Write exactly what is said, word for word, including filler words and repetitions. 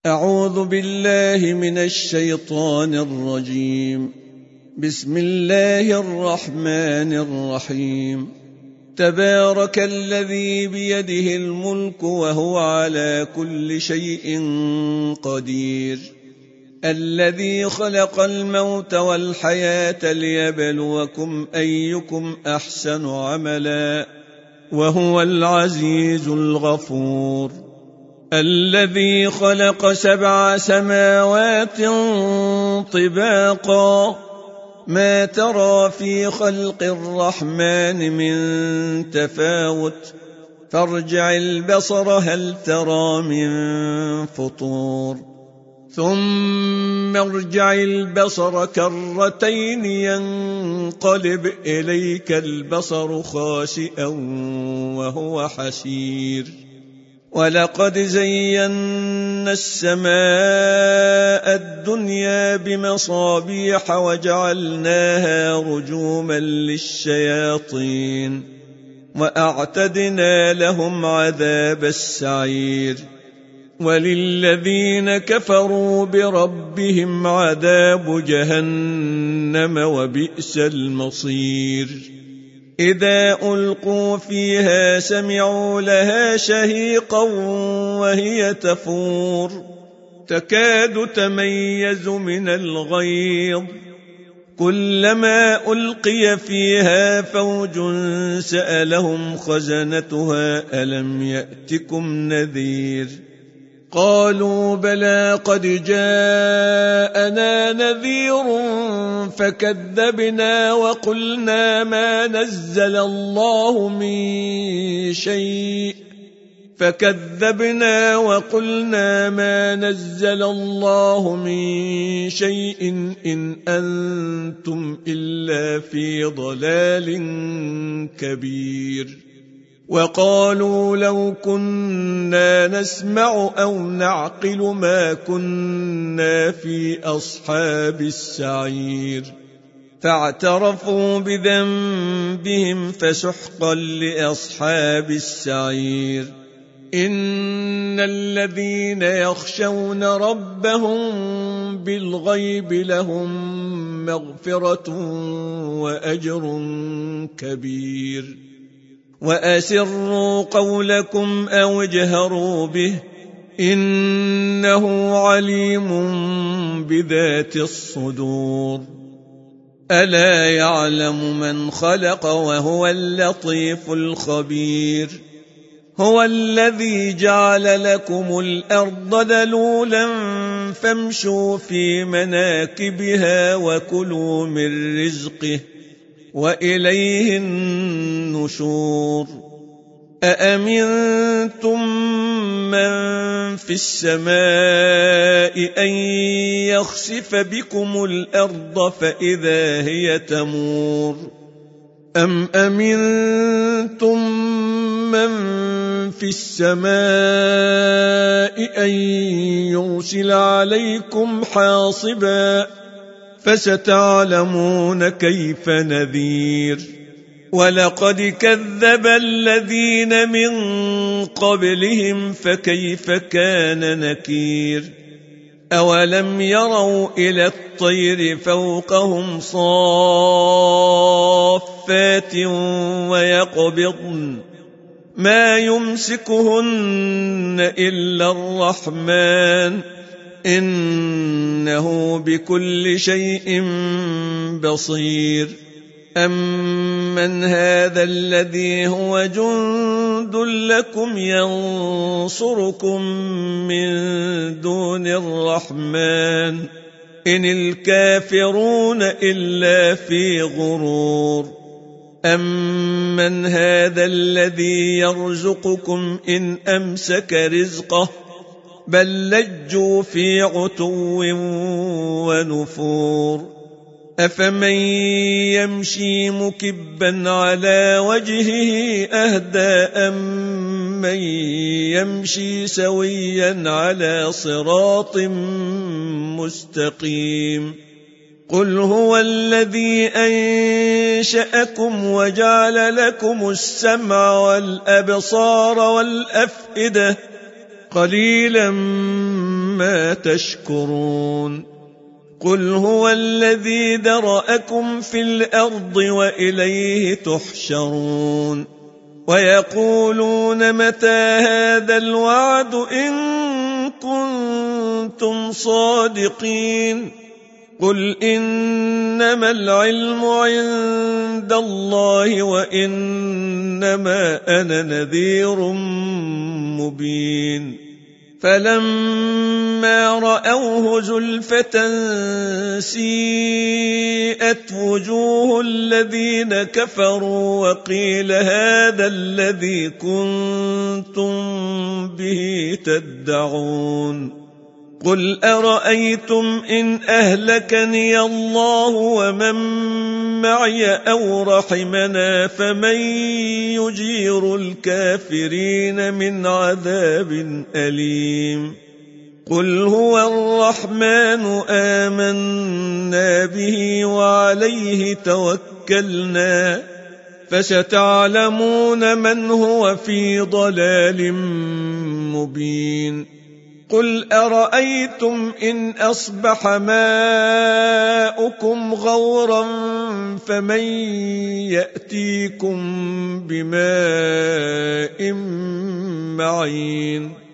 أعوذ بالله من الشيطان الرجيم. بسم الله الرحمن الرحيم. تبارك الذي بيده الملك وهو على كل شيء قدير، الذي خلق الموت والحياة ليبلوكم أيكم أحسن عملا، وهو العزيز الغفور. الذي خلق سبع سماوات طباقا، ما ترى في خلق الرحمن من تفاوت، فارجع البصر هل ترى من فطور، ثم ارجع البصر كرتين ينقلب إليك البصر خاسئا وهو حسير. ولقد زينا السماء الدنيا بمصابيح وجعلناها رجوما للشياطين، وأعتدنا لهم عذاب السعير. وللذين كفروا بربهم عذاب جهنم وبئس المصير. إذا ألقوا فيها سمعوا لها شهيقا وهي تفور، تكاد تميز من الغيظ، كلما ألقي فيها فوج سألهم خزنتها ألم يأتكم نذير؟ قالوا بلى قد جاءنا نذير فكذبنا وقلنا ما نزل الله من شيء فكذبنا وقلنا ما نزل الله من شيء إن أنتم إلا في ضلال كبير. وقالوا لو كنا نسمع أو نعقل ما كنا في أصحاب السعير. فاعترفوا بذنبهم فسحقا لأصحاب السعير. إن الذين يخشون ربهم بالغيب لهم مغفرة وأجر كبير. وأسروا قولكم أو اجهروا به إنه عليم بذات الصدور. ألا يعلم من خلق وهو اللطيف الخبير. هو الذي جعل لكم الأرض ذلولا فامشوا في مناكبها وكلوا من رزقه وإليه النشور. أأمنتم من في السماء أن يخسف بكم الأرض فإذا هي تمور، أم أمنتم من في السماء أن يرسل عليكم حاصبا فستعلمون كيف نذير. ولقد كذب الذين من قبلهم فكيف كان نكير. أولم يروا إلى الطير فوقهم صافات ويقبضن ما يمسكهن إلا الرحمن إنه بكل شيء بصير. أمن هذا الذي هو جند لكم ينصركم من دون الرحمن إن الكافرون إلا في غرور. أمن هذا الذي يرزقكم إن أمسك رزقه بل لجوا في عتو ونفور. أفمن يمشي مكبا على وجهه أهدى أم من يمشي سويا على صراط مستقيم. قل هو الذي أنشأكم وجعل لكم السمع والأبصار والأفئدة قليلا ما تشكرون قل هو الذي ذرأكم في الأرض وإليه تحشرون ويقولون متى هذا الوعد إن كنتم صادقين قل إنما العلم عند الله وإنما أنا نذير مبين فلما رأوه زلفة سيئت وجوه الذين كفروا وقيل هذا الذي كنتم به تدعون قل أرأيتم إن أهلكني الله ومن معي أو رحمنا فمن يجير الكافرين من عذاب أليم قل هو الرحمن آمنا به وعليه توكلنا فستعلمون من هو في ضلال مبين قل أرأيتم إن أصبح ماؤكم غورا فمن يأتيكم بماء معين